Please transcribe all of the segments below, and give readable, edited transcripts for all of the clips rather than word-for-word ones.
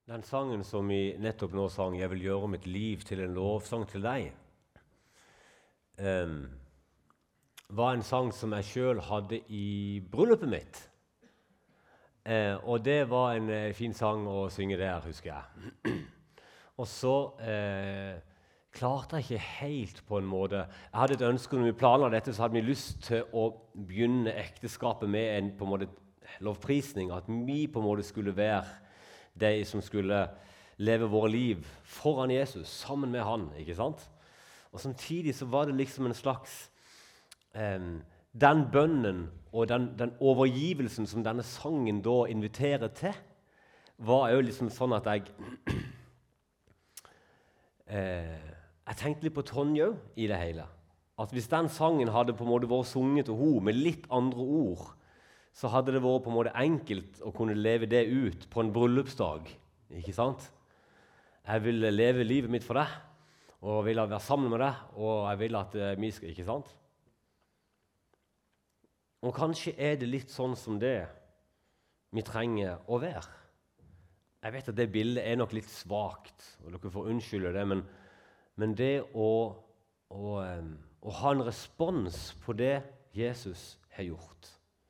Den sangen som vi nettopp nå sang, 'Jeg vil gjøre mitt liv til en lovsang til deg', var en sang som jeg selv hadde i bryllupet mitt. Og det var en fin sang å synge der, husker jeg. Og så klarte jeg ikke helt på en måte. Jeg hadde et ønske, når vi planla dette, så hadde vi lyst til å begynne ekteskapet med en på en måte lovprisning, at vi på en måte skulle være de som skulle leve våre liv foran Jesus, sammen med han, ikke sant? Og samtidig så var det liksom en slags den bønnen og den overgivelsen som denne sangen da inviterer til, var jo liksom sånn at jeg tenkte litt på Tonje i det hele. At hvis den sangen hadde på en måte vært sunget til henne med litt andre ord, så hadde det vært på en måte enkelt å kunne leve det ut på en bryllupsdag. Ikke sant? Jeg vil leve livet mitt for deg, og vil være sammen med deg, og jeg vil at vi skal, ikke sant? Og kanskje er det litt sånn som det vi trenger å være. Jeg vet at det bildet er nok litt svagt, og dere får unnskylde det, men det å ha en respons på det Jesus har gjort.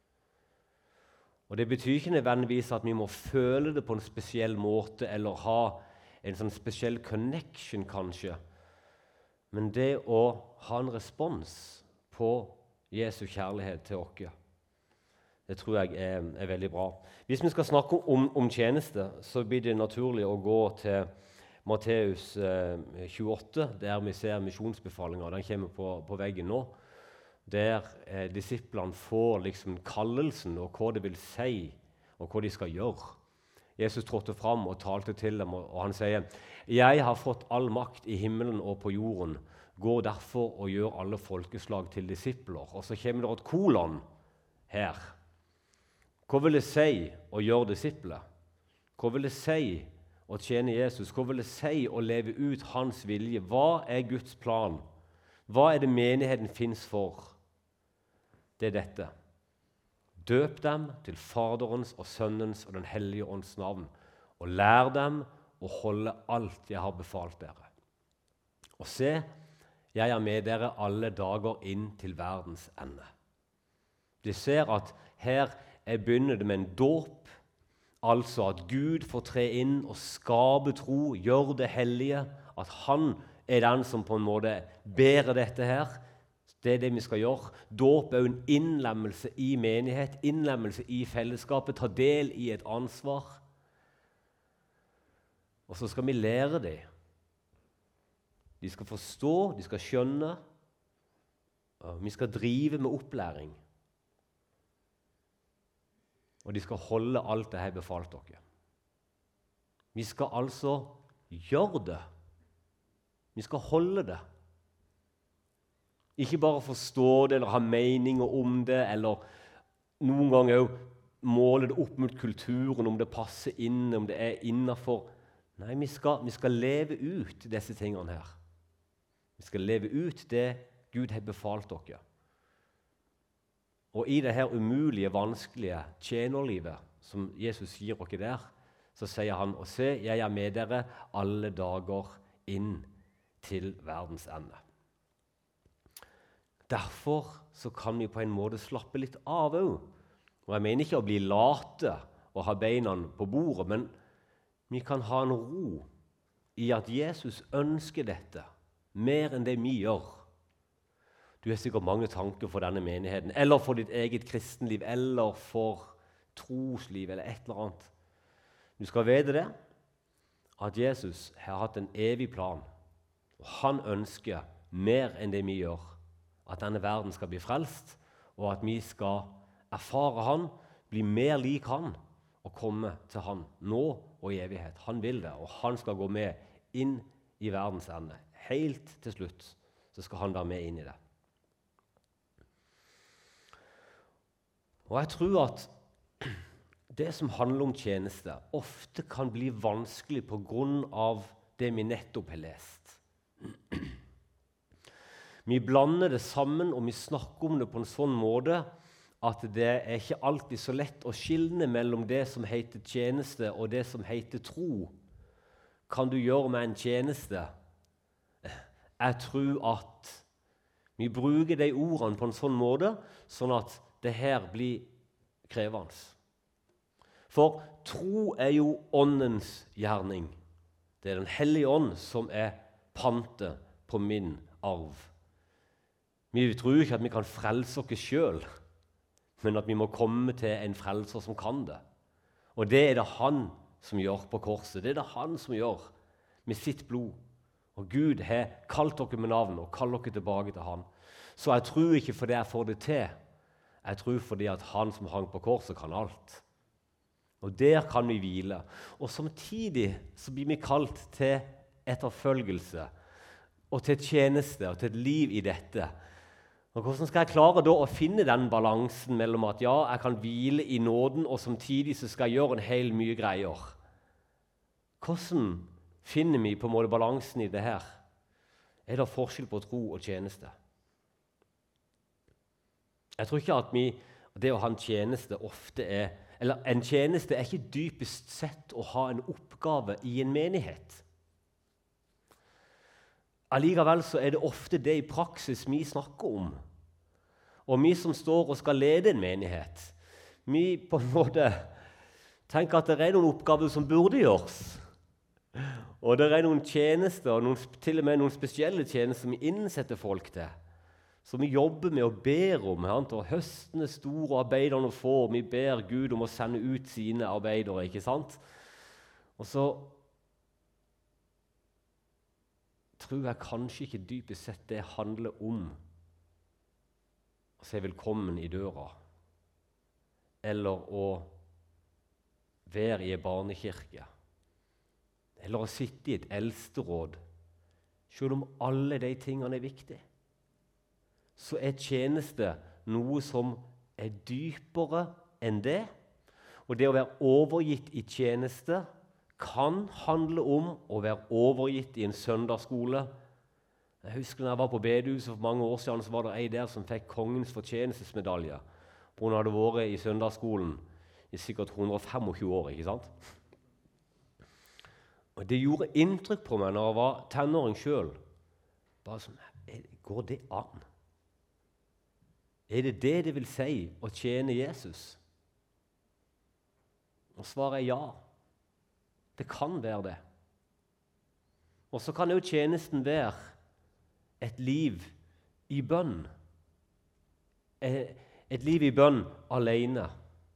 Og det betyr ikke nødvendigvis at vi må føle det på en spesiell måte, eller ha en sånn spesiell connection, kanskje. Men det å ha en respons på Jesu kjærlighet til oss, det tror jeg er veldig bra. Hvis vi skal snakke om tjeneste, så blir det naturlig å gå til Matteus 28, der vi ser misjonsbefalinger. Den kommer på veggen nå, der disiplene får liksom kallelsen og hva det vil si, og hva de skal gjøre. Jesus trådte fram og talte til dem, og han sier, «Jeg har fått all makt i himmelen og på jorden. Gå derfor og gjør alle folkeslag til disipler.» Og så kommer det et kolon her. Hva vil det si å gjøre disipler? Hva vil det si å tjene Jesus? Hva vil det si å leve ut hans vilje? Hva er Guds plan? Hva er det menigheten finnes for? Det er dette. Døp dem til Faderens og Sønnens og den hellige ånds navn, og lær dem å holde alt jeg har befalt dere. Og se, jeg er med dere alle dager inn til verdens ende. De ser at her begynner det med en dåp, altså at Gud får tre inn og skape tro, gjør det hellige, at han er den som på en måte bærer dette her. Det er det vi skal gjøre. Dåp er jo en innlemmelse i menighet, innlemmelse i fellesskapet, ta del i et ansvar. Og så skal vi lære dem. De skal forstå, de skal skjønne. Vi skal drive med opplæring. Og de skal holde alt det jeg har befalt dere. Vi skal altså gjøre det. Vi skal holde det. Ikke bare forstå det, eller ha meninger om det, eller noen ganger også måle det opp mot kulturen, om det passer inn, om det er innenfor. Nei, vi skal leve ut disse tingene her. Vi skal leve ut det Gud har befalt dere. Og i det her umulige, vanskelige tjenerlivet som Jesus gir dere der, så sier han, og se, jeg er med dere alle dager inn til verdens ende. Derfor så kan vi på en måte slappe litt av også. Og jeg mener ikke å bli late og ha beina på bordet, men vi kan ha en ro i at Jesus ønsker dette mer enn det vi gjør. Du har sikkert mange tanker for denne menigheten, eller for ditt eget kristenliv, eller for trosliv, eller et eller annet. Du skal vite det, at Jesus har hatt en evig plan, og han ønsker mer enn det vi gjør. At denne verden skal bli frelst, og at vi skal erfare han, bli mer lik han, og komme til han nå og i evighet. Han vil det, og han skal gå med inn i verdens ende. Helt til slutt så skal han være med inn i det. Og jeg tror at det som handler om tjeneste ofte kan bli vanskelig på grunn av det vi nettopp har lest. Vi blander det sammen, og vi snakker om det på en sånn måte at det er ikke alltid så lett å skille mellom det som heter tjeneste og det som heter tro. kan du gjøre meg en tjeneste? Jeg tror at vi bruker de ordene på en sånn måte, sånn at det her blir krevende. For tro er jo åndens gjerning. Det er Den hellige ånd som er pantet på min arv. Vi tror ikke at vi kan frelse oss selv, men at vi må komme til en frelser som kan det. Og det er det han som gjør på korset. Det er det han som gjør med sitt blod. Og Gud har kalt dere med navn og kalt dere tilbake til han. Så jeg tror ikke fordi jeg får det til. Jeg tror fordi at han som hang på korset kan alt. Og der kan vi hvile. Og samtidig så blir vi kalt til etterfølgelse og til tjeneste og til et liv i dette. Og hvordan skal jeg klare da å finne den balansen mellom at ja, jeg kan hvile i nåden, og samtidig så skal jeg gjøre en hel mye greier? Hvordan finner vi på en måte balansen i det her? Er det forskjell på tro og tjeneste? Jeg tror ikke at det å ha en tjeneste ofte er, eller en tjeneste er ikke dypest sett å ha en oppgave i en menighet. Allikevel så er det ofte det i praksis vi snakker om. Og vi som står og skal lede en menighet, vi på en måte tenker at det er noen oppgaver som burde gjøres. Og det er noen tjenester, til og med noen spesielle tjenester vi innsetter folk til, som vi jobber med og ber om. Og høsten er stor og arbeiderne få. Vi ber Gud om å sende ut sine arbeidere, ikke sant? Og så tror jeg kanskje ikke dypest sett det handler om å si velkommen i døra, eller å være i en barnekirke, eller å sitte i et eldsteråd. Selv om alle de tingene er viktige, så er tjeneste noe som er dypere enn det. Og det å være overgitt i tjeneste kan handle om å være overgitt i en søndagsskole. Jeg husker når jeg var på bedehuset for mange år siden, så var det ei der som fikk kongens fortjenestesmedalje. Hun hadde vært i søndagsskolen i sikkert 125 år, ikke sant? Og det gjorde inntrykk på meg når jeg var tenåring selv. Bare sånn, går det an? Er det det vil si å tjene Jesus? Og svaret er ja. Det kan være det. Og så kan jo tjenesten være et liv i bønn. Et liv i bønn alene.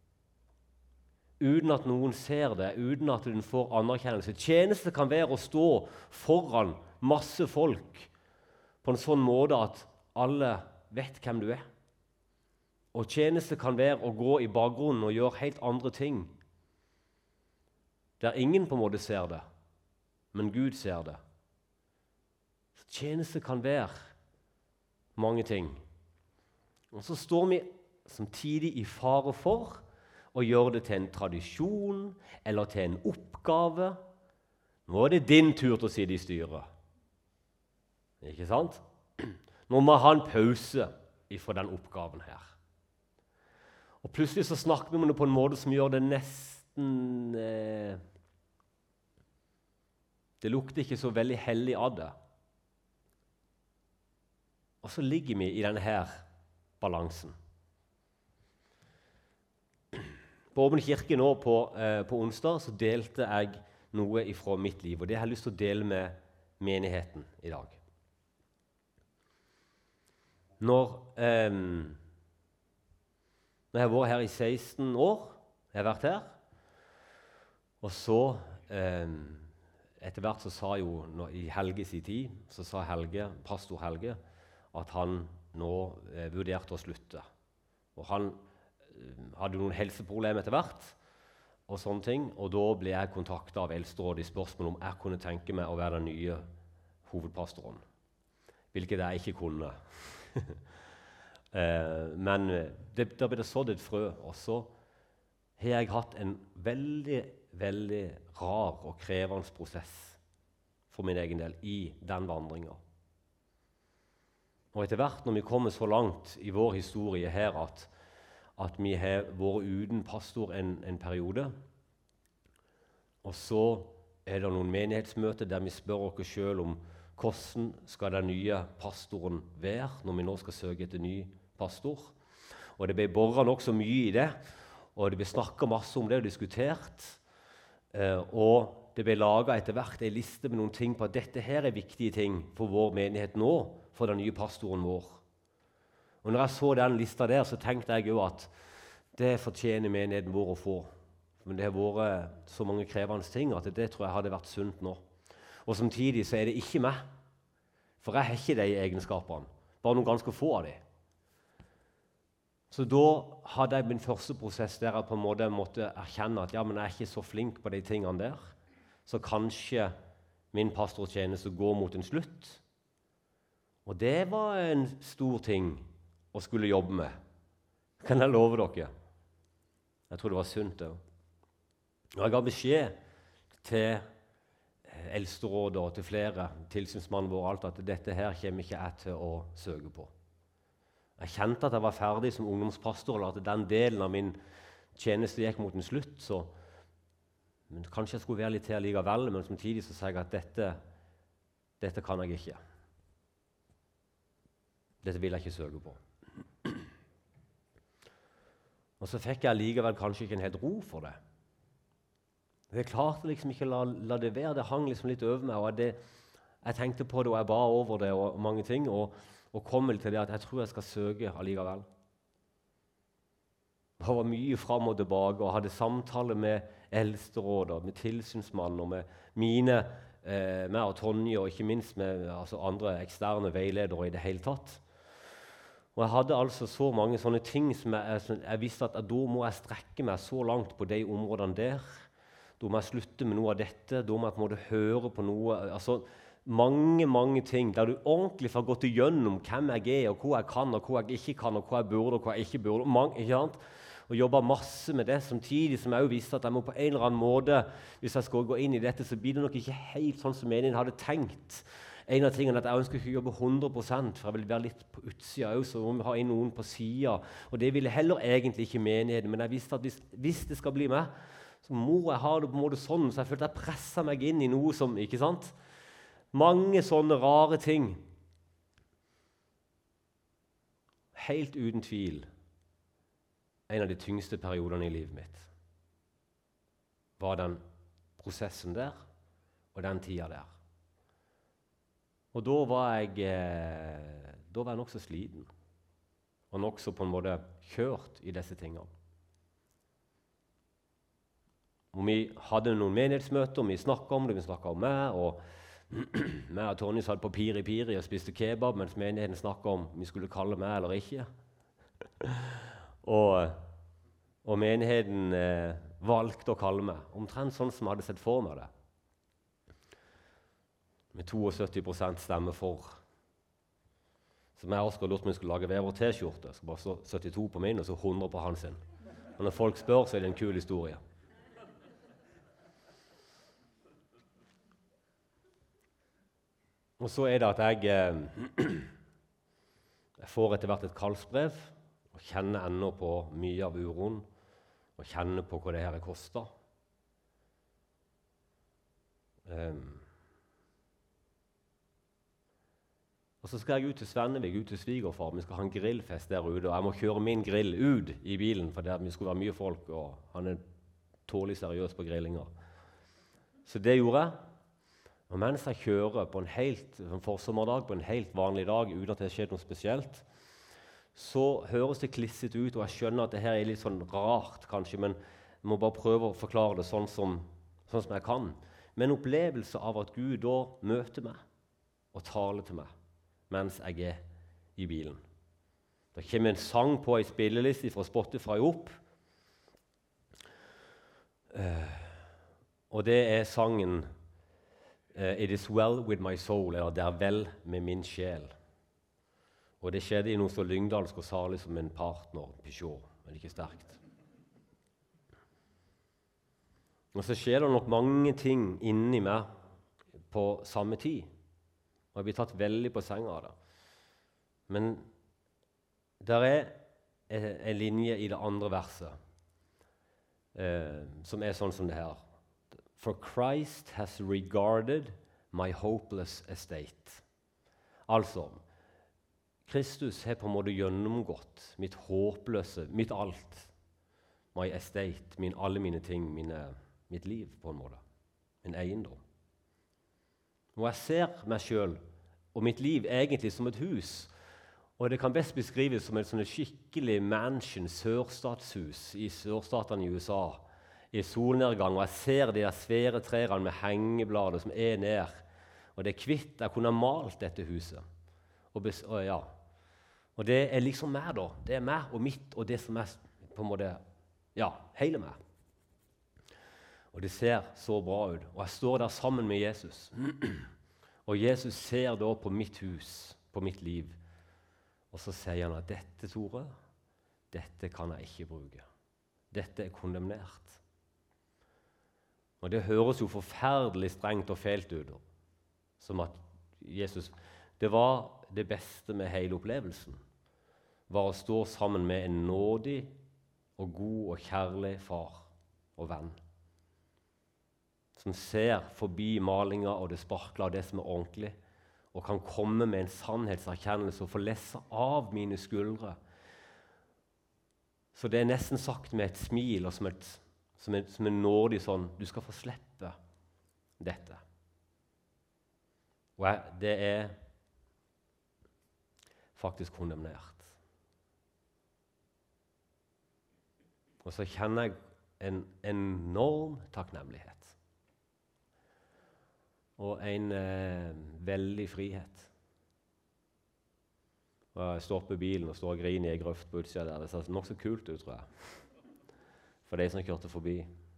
Uten at noen ser det, uten at du får anerkjennelse. Tjeneste kan være å stå foran masse folk på en sånn måte at alle vet hvem du er. Og tjeneste kan være å gå i bakgrunnen og gjøre helt andre ting, der ingen på en måte ser det, men Gud ser det. Så tjeneste kan være mange ting. Og så står vi samtidig i fare for å gjøre det til en tradisjon eller til en oppgave. Nå er det din tur til å sitte i styret. Ikke sant? Nå må jeg ha en pause fra den oppgaven her. Og plutselig så snakker vi om det på en måte som gjør det nesten det lukter ikke så veldig hellig av det. Og så ligger vi i denne her balansen. På Åpen kirke nå på onsdag så delte jeg noe fra mitt liv, og det har jeg lyst til å dele med menigheten i dag. Når jeg har vært her i 16 år, jeg har vært her, og så etter hvert så sa jo, i Helge sin tid, så sa pastor Helge, at han nå vurderte å slutte. Og han hadde noen helseproblemer etter hvert, og sånne ting, og da ble jeg kontaktet av eldsterådet i spørsmål om jeg kunne tenke meg å være den nye hovedpastoren, hvilket jeg ikke kunne. Men da ble det sådd et frø, og så har jeg hatt en veldig, veldig rar og krevende prosess for min egen del i den vandringen. Og etter hvert, når vi kommer så langt i vår historie her at vi har vært uten pastor en periode, og så er det noen menighetsmøter der vi spør oss selv om hvordan skal den nye pastoren være når vi nå skal søke etter ny pastor. Og det ble boret nok så mye i det, og det ble snakket masse om det og diskutert. Og det ble laget etter hvert en liste med noen ting på at dette her er viktige ting for vår menighet nå, for den nye pastoren vår. Og når jeg så den lista der, så tenkte jeg jo at det fortjener menigheten vår å få. Men det har vært så mange krevende ting at det tror jeg hadde vært sunt nå. Og samtidig så er det ikke meg, for jeg har ikke de egenskapene, bare noen ganske få av de. Så da hadde jeg min første prosess der jeg på en måte måtte erkjenne at ja, men jeg er ikke så flink på de tingene der, så kanskje min pastortjeneste går mot en slutt. Og det var en stor ting å skulle jobbe med, kan jeg love dere. Jeg tror det var sunt det. Og jeg ga beskjed til eldsterådet og til flere, tilsynsmannen vår, alt, at dette her kommer ikke jeg til å søke på. Jeg kjente at jeg var ferdig som ungdomspastor, eller at den delen av min tjeneste gikk mot en slutt, så men kanskje jeg skulle være litt til likevel, men samtidig så sa jeg at dette kan jeg ikke. Dette vil jeg ikke søke på. Og så fikk jeg likevel kanskje ikke en helt ro for det. Jeg klarte liksom ikke å la det være. Det hang liksom litt over meg. Og jeg tenkte på det, og jeg ba over det, og mange ting, og kom til det at jeg tror jeg skal søke allikevel. Det var mye fram og tilbake, og hadde samtaler med eldsteråder, med tilsynsmannen, og med mine, meg og Tonje, og ikke minst med andre eksterne veiledere i det hele tatt. Og jeg hadde altså så mange sånne ting som jeg visste at da må jeg strekke meg så langt på de områdene der. Da må jeg slutte med noe av dette, da må jeg på en måte høre på noe. Altså mange ting der du ordentlig får gått igjennom hvem jeg er, og hva jeg kan, og hva jeg ikke kan, og hva jeg burde, og hva jeg ikke burde. Ikke sant? Og jobba masse med det, samtidig som jeg også visste at jeg må på en eller annen måte, hvis jeg skal gå inn i dette, så blir det nok ikke helt sånn som menigheten hadde tenkt. En av tingene er at jeg ønsker ikke å jobbe 100%, for jeg vil være litt på utsida også, så må vi ha inn noen på sida. Og det ville heller egentlig ikke menigheten, men jeg visste at hvis det skal bli meg, så må jeg ha det på en måte sånn, så jeg følte jeg presset meg inn i noe som, ikke sant? Mange sånne rare ting. Helt uten tvil en av de tyngste periodene i livet mitt var den prosessen der og den tida der. Og da var jeg nok så sliten og nok så på en måte kjørt i disse tingene. Og vi hadde noen menighetsmøter, vi snakket om det, vi snakket om meg, og meg og Tonje satt på Piri og spiste kebab, mens menigheten snakket om vi skulle kalle meg eller ikke. Og menigheten valgte å kalle meg, omtrent sånn som jeg hadde sett for meg det. Med 72% stemme for. Som jeg også lurte om vi skulle lage hver vår T-skjorte. Så bare stå 72 på min, og så 100 på hans sin. Og når folk spør, så er det en kul historie. Og så er det at jeg får etter hvert et kallsbrev, og kjenner ennå på mye av uroen, og kjenner på hva det her koster. Og så skal jeg ut til Svennevik, ut til svigerfar. Vi skal ha en grillfest der ute, og jeg må kjøre min grill ut i bilen, for vi skulle være mye folk, og han er tålig seriøs på grillinger. Så det gjorde jeg. Og mens jeg kjører på en forsommerdag, på en helt vanlig dag, uten at det skjer noe spesielt, så høres det klisset ut, og jeg skjønner at det her er litt sånn rart, kanskje, men jeg må bare prøve å forklare det sånn som jeg kan. Med en opplevelse av at Gud da møter meg og taler til meg mens jeg er i bilen. Det kommer en sang på en spilleliste fra Spotify opp, og det er sangen It is well with my soul, eller det er vel med min sjel. Og det skjedde i noe så lyngdalsk og salig som en partner, Peugeot, men ikke sterkt. Og så skjer det nok mange ting inni meg på samme tid. Og jeg blir tatt veldig på senga av det. Men der er en linje i det andre verset som er sånn som det her. For Christ has regarded my hopeless estate. Altså, Kristus har på en måte gjennomgått mitt håpløse, mitt alt. My estate, alle mine ting, mitt liv på en måte. Min eiendom. Og jeg ser meg selv og mitt liv egentlig som et hus. Og det kan best beskrives som et skikkelig mansion, sørstatshus i sørstatene i USA. I solnedgang, og jeg ser de der svære trærne med hengeblader som ned. Og det kvitt, jeg kunne ha malt dette huset. Og det liksom meg da. Det meg og mitt og det som på en måte, hele meg. Og det ser så bra ut. Og jeg står der sammen med Jesus. Og Jesus ser da på mitt hus, på mitt liv. Og så sier han at dette, Tore, dette kan jeg ikke bruke. Dette kondemnert. Og det høres jo forferdelig strengt og fælt ut. Som at Jesus, det var det beste med hele opplevelsen. Var å stå sammen med en nådig og god og kjærlig far og venn. Som ser forbi malinga og det sparkler av det som ordentlig, og kan komme med en sannhetserkjennelse og få lesse av mine skuldre. Så det nesten sagt med et smil og som en nådig sånn, du skal få slippe dette. Og det faktisk kondemnert. Og så kjenner jeg en enorm takknemlighet. Og en veldig frihet. Og jeg stopper bilen og står og griner i en grøft på utsida der. Det ser nok så kult ut, tror jeg. For de som kjørte forbi.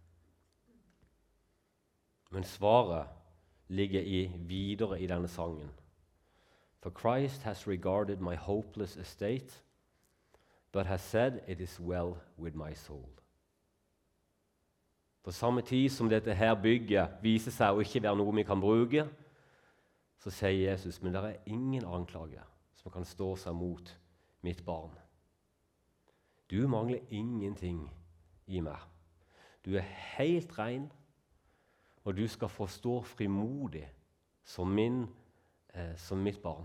Men svaret ligger videre i denne sangen. For Christ has regarded my hopeless estate, but has said it is well with my soul. På samme tid som dette her bygget viser seg å ikke være noe vi kan bruke, så sier Jesus, men det ingen anklage som kan stå seg mot mitt barn. Du mangler ingenting i meg. Du helt ren, og du skal få stå frimodig som mitt barn.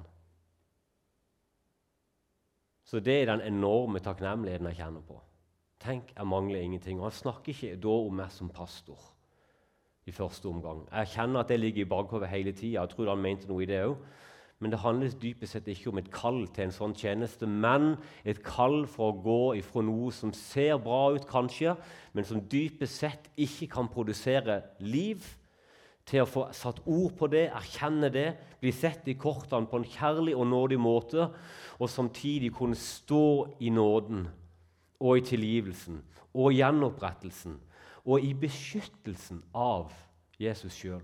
Så det den enorme takknemligheten jeg kjenner på. Tenk, jeg mangler ingenting. Og han snakker ikke da om meg som pastor i første omgang. Jeg kjenner at det ligger i bakhodet hele tiden. Jeg tror han mente noe i det også. Men det handler dypest sett ikke om et kall til en sånn tjeneste, men et kall for å gå ifra noe som ser bra ut kanskje, men som dypest sett ikke kan produsere liv, til å få satt ord på det, erkjenne det, bli sett i kortene på en kjærlig og nådig måte, og samtidig kunne stå i nåden, og i tilgivelsen, og i gjenopprettelsen, og i beskyttelsen av Jesus selv.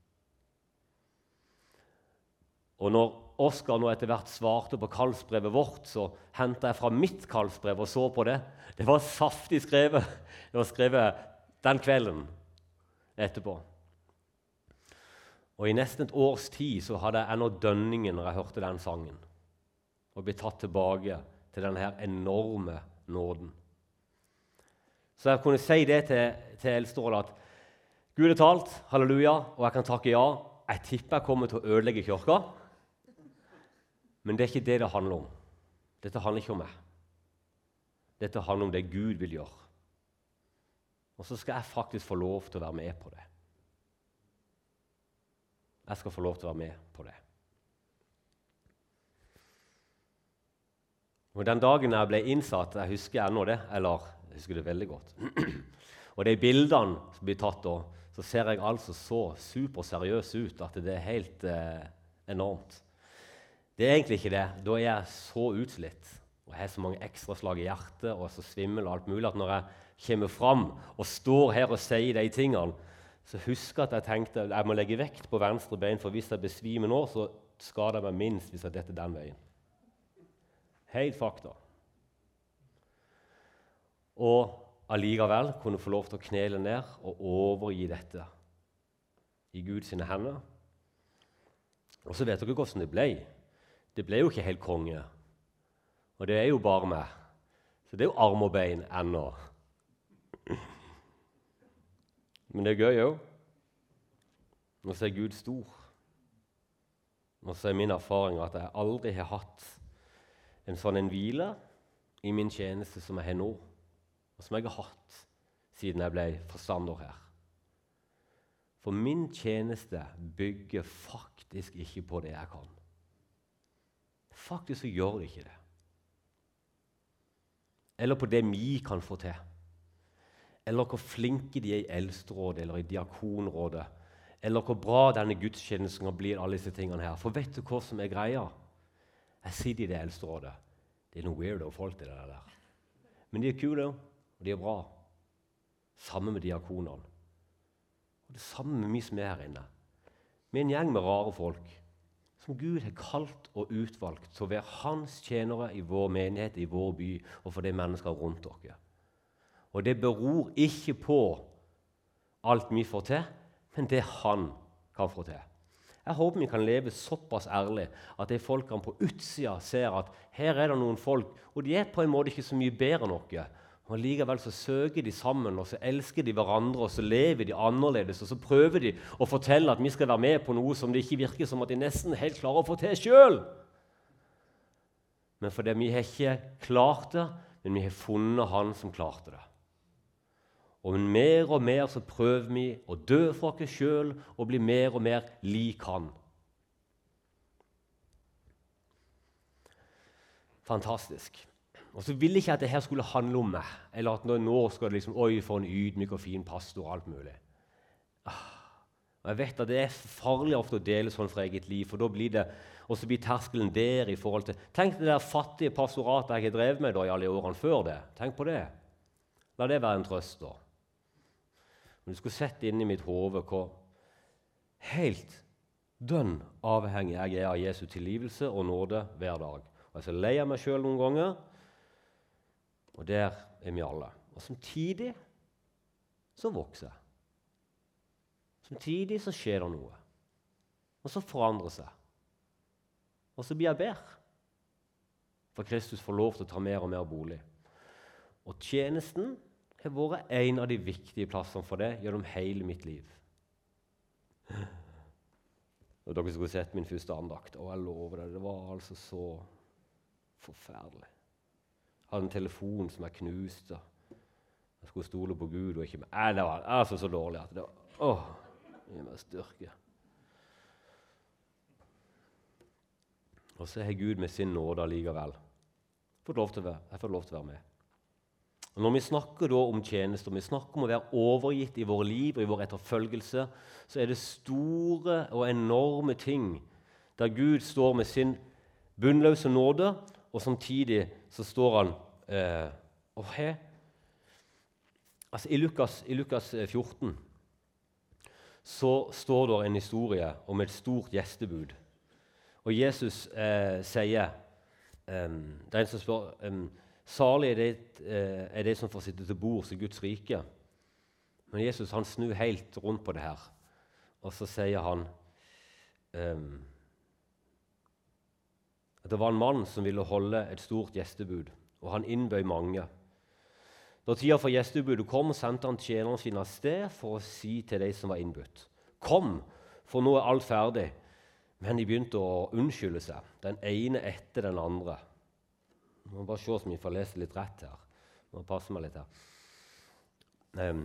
Og når Oskar nå etter hvert svarte på kallsbrevet vårt, så hentet jeg fra mitt kallsbrev og så på det. Det var saftig skrevet. Det var skrevet den kvelden etterpå. Og i nesten et års tid så hadde jeg ennå dønningen når jeg hørte den sangen, og ble tatt tilbake til denne her enorme nåden. Så jeg kunne si det til Elstrål at Gud har talt, halleluja, og jeg kan takke ja. Jeg tipper jeg kommer til å ødelegge kirka, men det ikke det handler om. Dette handler ikke om meg. Dette handler om det Gud vil gjøre. Og så skal jeg faktisk få lov til å være med på det. Jeg skal få lov til å være med på det. Og den dagen jeg ble innsatt, jeg husker ennå det, eller jeg husker det veldig godt. Og de bildene som blir tatt da, så ser jeg altså så superseriøs ut at det helt enormt. Det egentlig ikke det. Da jeg så utslitt, og jeg har så mange ekstra slag i hjertet, og så svimmel og alt mulig, at når jeg kommer fram og står her og sier de tingene, så husker jeg at jeg tenkte jeg må legge vekt på venstre bein, for hvis jeg besvimer nå, så skader jeg meg minst hvis jeg detter den veien. Helt fakta. Og allikevel kunne få lov til å knele ned og overgi dette i Guds hender. Og så vet dere hvordan det ble. Det ble jo ikke helt konge. Og det jo bare meg. Så det jo arm og bein ennå. Men det gøy jo. Og så er Gud stor. Og så er min erfaring at jeg aldri har hatt en sånn en hvile i min tjeneste som jeg har nå, og som jeg har hatt siden jeg ble forstander her. For min tjeneste bygger faktisk ikke på det jeg kan. Faktisk så gjør det ikke det. Eller på det vi kan få til. Eller hvor flinke de er i eldsterådet eller i diakonrådet. Eller hvor bra denne gudstjenesten blir, alle disse tingene her. For vet du hva som er greia? Jeg sitter i det eldsterådet. Det er noe weirdo folk til det der. Men de er kule, og de er bra. Sammen med diakonene. Og det samme med vi som er her inne. Vi er en gjeng med rare folk som Gud har kalt og utvalgt til å være hans tjenere i vår menighet, i vår by og for de mennesker rundt dere. Og det beror ikke på alt vi får til, men det han kan få til. Jeg håper vi kan leve såpass ærlig at de folkene på utsida ser at her er det noen folk, og de er på en måte ikke så mye bedre enn noe. Og likevel så søker de sammen, og så elsker de hverandre, og så lever de annerledes, og så prøver de å fortelle at vi skal være med på noe som det ikke virker som at de nesten helt klarer å få til selv. Men fordi vi har ikke klart det, men vi har funnet han som klarte det. Og mer så prøver vi å dø for oss selv og bli mer og mer lik han. Fantastisk. Og så ville ikke at det her skulle handle om meg, eller at nå skal det liksom, oi, for en ydmyk og fin pastor og alt mulig. Og jeg vet at det er farlig ofte å dele sånn fra eget liv, for da blir det, og så blir terskelen der i forhold til, tenk det der fattige pastoratet jeg har drevet med da, i alle årene før det. Tenk på det. La det være en trøst da. Men du skulle sett inn i mitt hode hvor helt dønn avhengig jeg er av Jesu tilgivelse og nåde hver dag. Og jeg så lei av meg selv noen ganger, og der er vi alle. Og samtidig så vokser jeg. Samtidig så skjer det noe. Og så forandrer seg. Og så blir jeg bedre. For Kristus får lov til å ta mer og mer bolig. Og tjenesten har vært en av de viktige plassene for det gjennom hele mitt liv. Og dere skulle sett min første andakt, og jeg lover det, det var altså så forferdelig. Jeg hadde en telefon som jeg knuste. Jeg skulle stole på Gud og ikke meg. Det var altså så dårlig at det var, gi meg styrke. Og så har Gud med sin nåde allikevel jeg får lov til å være med. Og når vi snakker da om tjenester, vi snakker om å være overgitt i våre liv og i vår etterfølgelse, så er det store og enorme ting der Gud står med sin bunnløse nåde, og samtidig så står han altså i Lukas 14 så står det en historie om et stort gjestebud. Og Jesus sier, det er en som spør, salig er det som får sitte til bords i Guds rike. Men Jesus han snur helt rundt på det her, og så sier han at det var en mann som ville holde et stort gjestebud, og han innbøy mange. Da tida for gjestebudet kom, sendte han tjeneren sin av sted for å si til de som var innbudt: Kom, for nå er alt ferdig. Men de begynte å unnskylde seg, den ene etter den andre. Nå må bare se om vi får lese litt rett her. Nå passer meg litt her.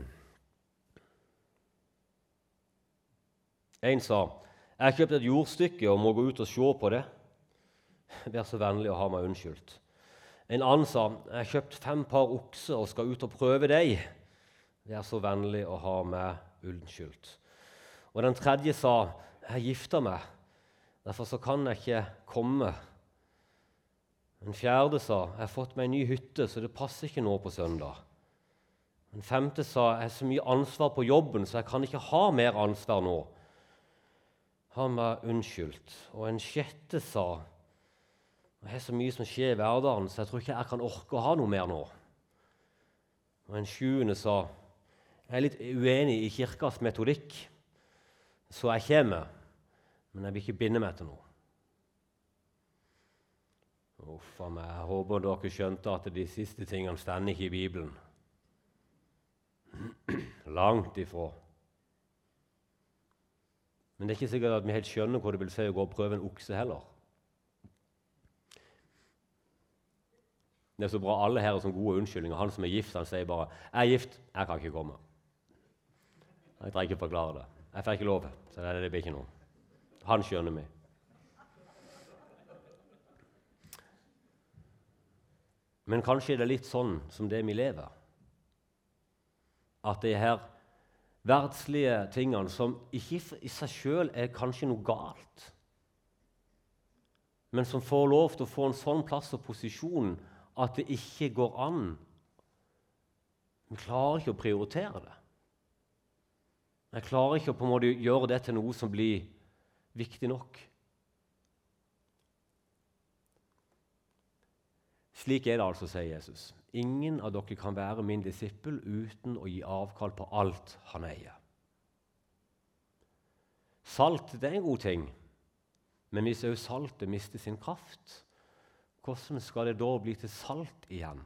En sa: Jeg har kjøpt et jordstykke og må gå ut og se på det. Vær så vennlig å ha meg unnskyldt. En annen sa: Jeg har kjøpt 5 par okser og skal ut og prøve deg. Vær så vennlig å ha meg unnskyldt. Og den tredje sa: Jeg gifter meg, derfor så kan jeg ikke komme. Den fjerde sa: Jeg har fått meg en ny hytte, så det passer ikke nå på søndag. Den femte sa: Jeg har så mye ansvar på jobben, så jeg kan ikke ha mer ansvar nå. Ha meg unnskyldt. Og en sjette sa: Jeg har så mye som skjer i hverdagen, så jeg tror ikke jeg kan orke å ha noe mer nå. Og en sjuende sa: Jeg er litt uenig i kirkas metodikk, så jeg kommer, men jeg vil ikke binde meg til noe. Uff a meg, jeg håper dere skjønte at de siste tingene stender ikke i Bibelen. Langt ifra. Men det er ikke sikkert at vi helt skjønner hva det vil si å gå og prøve en okse heller. Det er så bra, alle her er sånn gode unnskyldninger. Han som er gift, han sier bare 'Jeg er gift, jeg kan ikke komme'. Jeg trenger ikke forklare det. Jeg får ikke lov, så det blir ikke noe. Han skjønner meg. Men kanskje er det litt sånn som det vi lever. At de her verdslige tingene som ikke i seg selv er kanskje noe galt, men som får lov til å få en sånn plass og posisjon at det ikke går an. Vi klarer ikke å prioritere det. Jeg klarer ikke å på en måte gjøre det til noe som blir viktig nok. Slik er det altså, sier Jesus. Ingen av dere kan være min disippel uten å gi avkall på alt han eier. Salt, det er en god ting, men hvis også saltet mister sin kraft, hvordan skal det da bli til salt igjen?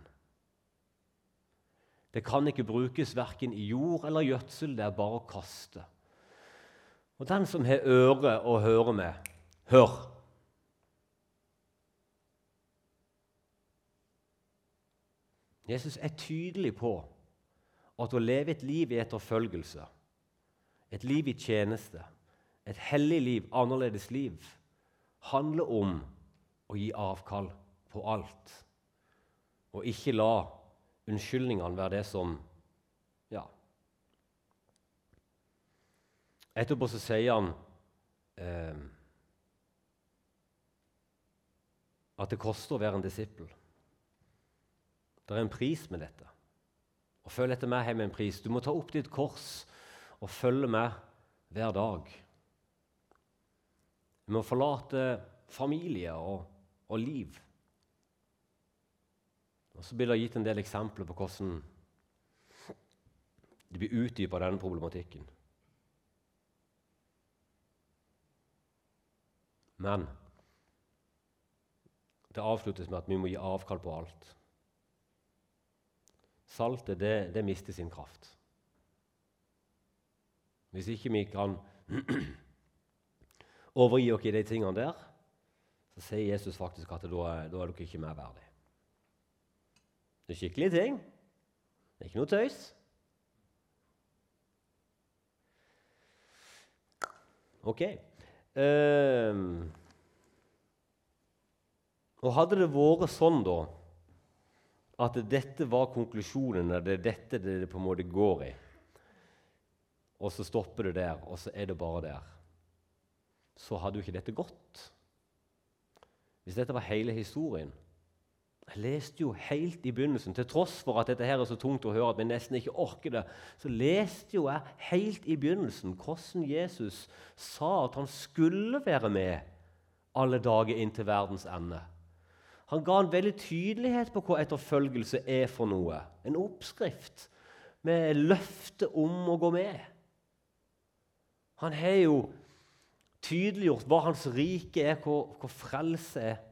Det kan ikke brukes hverken i jord eller gjødsel, det er bare å kaste. Og den som har øre å høre med, hør! Jesus er tydelig på at å leve et liv i etterfølgelse, et liv i tjeneste, et hellig liv, annerledes liv, handler om å gi avkall på alt, og ikke la unnskyldningene være det som, Etterpå så sier han at det koster å være en disippel. Det er en pris med dette. Og følg etter meg har med en pris. Du må ta opp ditt kors og følge meg hver dag. Du må forlate familie og liv. Og så blir det gitt en del eksempler på hvordan det blir utdypet denne problematikken. Men det avsluttes med at vi må gi avkall på alt. Saltet, det mister sin kraft. Hvis ikke vi kan overgi oss i de tingene der, så sier Jesus faktisk at da er dere ikke mer verdig. Det er skikkelige ting. Det er ikke noe tøys. Ok. Og hadde det vært sånn da, at dette var konklusjonen, det er dette det på en måte går i, og så stopper det der, og så er det bare der, så hadde jo ikke dette gått. Hvis dette var hele historien. Jeg leste jo helt i begynnelsen, til tross for at dette her er så tungt å høre, at vi nesten ikke orker det, så leste jo jeg helt i begynnelsen hvordan Jesus sa at han skulle være med alle dager inn til verdens ende. Han ga en veldig tydelighet på hva etterfølgelse er for noe. En oppskrift med løfte om å gå med. Han har jo tydeliggjort hva hans rike er, hva frelse er.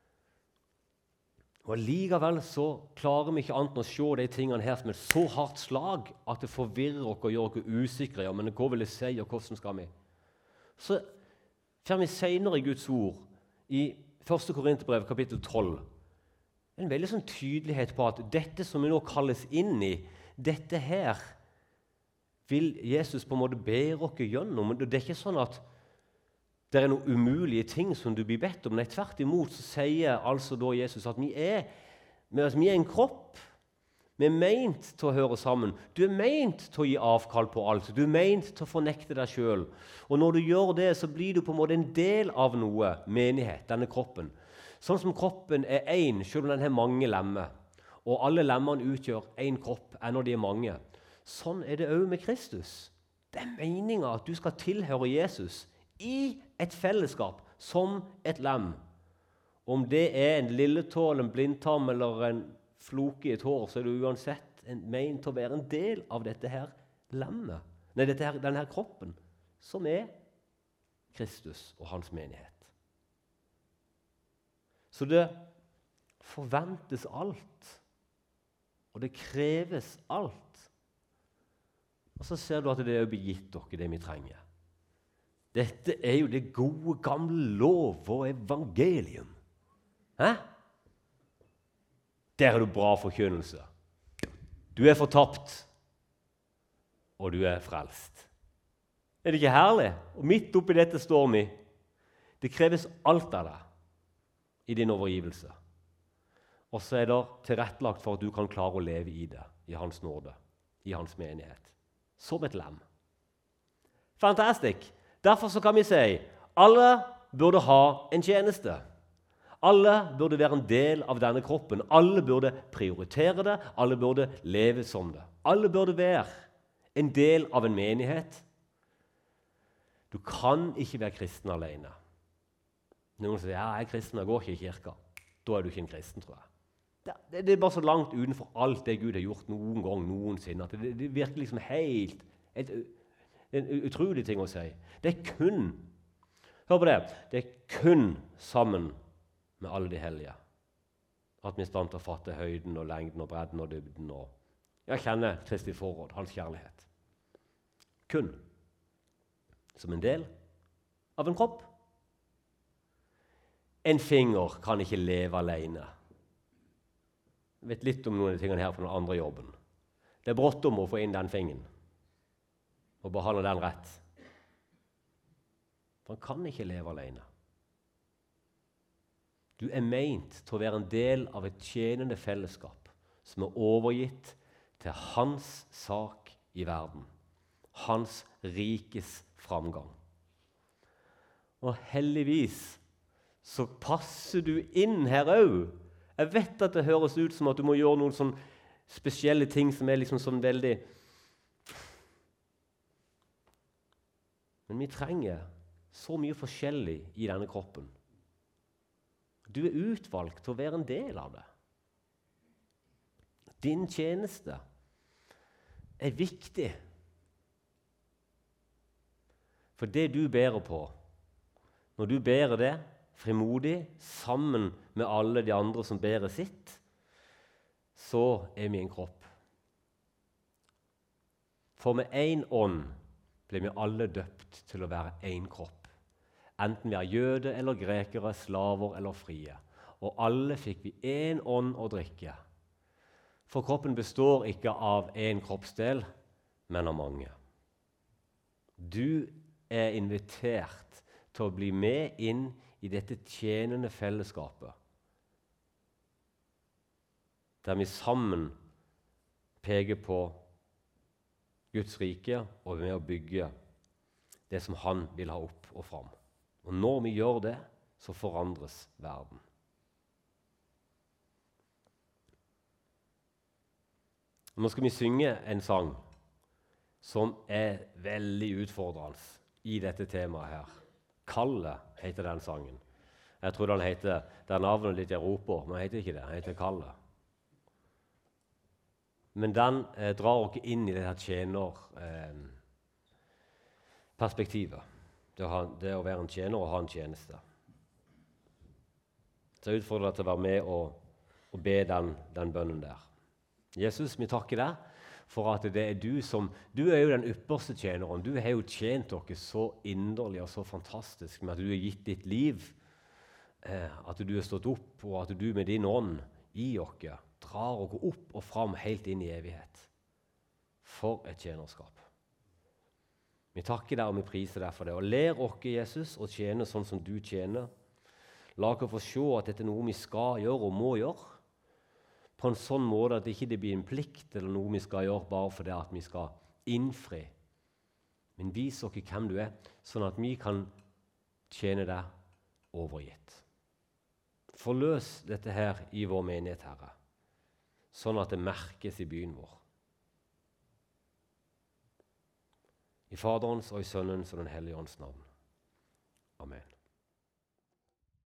Og likevel så klarer vi ikke annet enn å se de tingene her som et så hardt slag at det forvirrer oss og gjør oss usikre. Ja, men hva vil det si, og hvordan skal vi? Så får vi senere i Guds ord, i 1. Korinterbrev, kapittel 12, en veldig sånn tydelighet på at dette som vi nå kalles inn i, dette her vil Jesus på en måte bære oss gjennom. Det er ikke sånn at det er noen umulige ting som du blir bedt om. Nei, tvert imot så sier altså da Jesus at vi er en kropp. Vi er ment til å høre sammen. Du er ment til å gi avkall på alt. Du er ment til å fornekte deg selv. Og når du gjør det, så blir du på en måte en del av noe, menighet, denne kroppen. Sånn som kroppen er en, selv om den har mange lemmer. Og alle lemmene utgjør en kropp, når de er mange. Sånn er det også med Kristus. Det er meningen at du skal tilhøre Jesus i et fellesskap som et lem. Om det er en lilletå, en blindtarm eller en floke i et hår, så er du uansett ment til å være en del av dette her lemmet. Nei, denne her kroppen, som er Kristus og hans menighet. Så det forventes alt, og det kreves alt. Og så ser du at det er gitt dere det vi trenger. Dette er jo det gode, gamle lov og evangelium. Hæ? Der er du bra forkynnelse. Du er fortapt, og du er frelst. Er det ikke herlig? Og midt oppi dette står vi. Det kreves alt av deg i din overgivelse. Og så er det tilrettelagt for at du kan klare å leve i det, i hans nåde, i hans menighet. Som et lem. Fantastisk! Derfor så kan vi si, alle burde ha en tjeneste. Alle burde være en del av denne kroppen. Alle burde prioritere det. Alle burde leve som det. Alle burde være en del av en menighet. Du kan ikke være kristen alene. Noen sier, ja, jeg er kristen, jeg går ikke i kirka. Da er du ikke en kristen, tror jeg. Det er bare så langt utenfor alt det Gud har gjort noen gang, noensinne, at det virker liksom helt en utrolig ting å si. Det er kun, hør på det, det er kun sammen med alle de hellige at vi er i stand til å fatte høyden og lengden og bredden og dybden og jeg kjenner Kristi forråd, hans kjærlighet. Kun som en del av en kropp. En finger kan ikke leve alene. Jeg vet litt om noen av de tingene her på den andre jobben. Det er bråttom å få inn den fingeren og behandle den rett. For han kan ikke leve alene. Du er ment til å være en del av et tjenende fellesskap som er overgitt til hans sak i verden. Hans rikes framgang. Og heldigvis så passer du inn her også. Jeg vet at det høres ut som at du må gjøre noen sånn spesielle ting som er liksom sånn veldig... Men vi trenger så mye forskjellig i denne kroppen. Du er utvalgt til å være en del av det. Din tjeneste er viktig. For det du bærer på, når du bærer det frimodig, sammen med alle de andre som bærer sitt, så er vi en kropp. For med en ånd ble vi alle døpt til å være en kropp. Enten vi er jøde eller grekere, slaver eller frie. Og alle fikk vi en ånd å drikke. For kroppen består ikke av en kroppsdel, men av mange. Du er invitert til å bli med inn i dette tjenende fellesskapet, der vi sammen peker på Guds rike og er med å bygge det som han vil ha opp og fram. Og når vi gjør det, så forandres verden. Nå skal vi synge en sang som er veldig utfordrende i dette temaet her. Kalle heter den sangen. Jeg tror den heter, det er navnet litt i Europa, men den heter ikke det, den heter Kalle. Men den drar oss inn i det her tjenerperspektivet. Det å være en tjener og ha en tjeneste. Så jeg utfordrer deg til å være med og be den bønnen der. Jesus, vi takker deg for at det er du som... Du er jo den ypperste tjeneren. Du har jo tjent dere så inderlig og så fantastisk med at du har gitt ditt liv, at du har stått opp, og at du med din ånd i dere drar dere opp og fram helt inn i evighet. For et tjenerskap. Vi takker deg og vi priser deg for det. Og lær oss, Jesus, å tjene sånn som du tjener. La oss få se at dette er noe vi skal gjøre og må gjøre. På en sånn måte at det ikke blir en plikt eller noe vi skal gjøre bare for det at vi skal innfri. Men vis oss hvem du er, sånn at vi kan tjene deg overgitt. Forløs dette her i vår menighet, Herre, sånn at det merkes i byen vår. I Faderens og i Sønnens og den hellige ånds navn. Amen.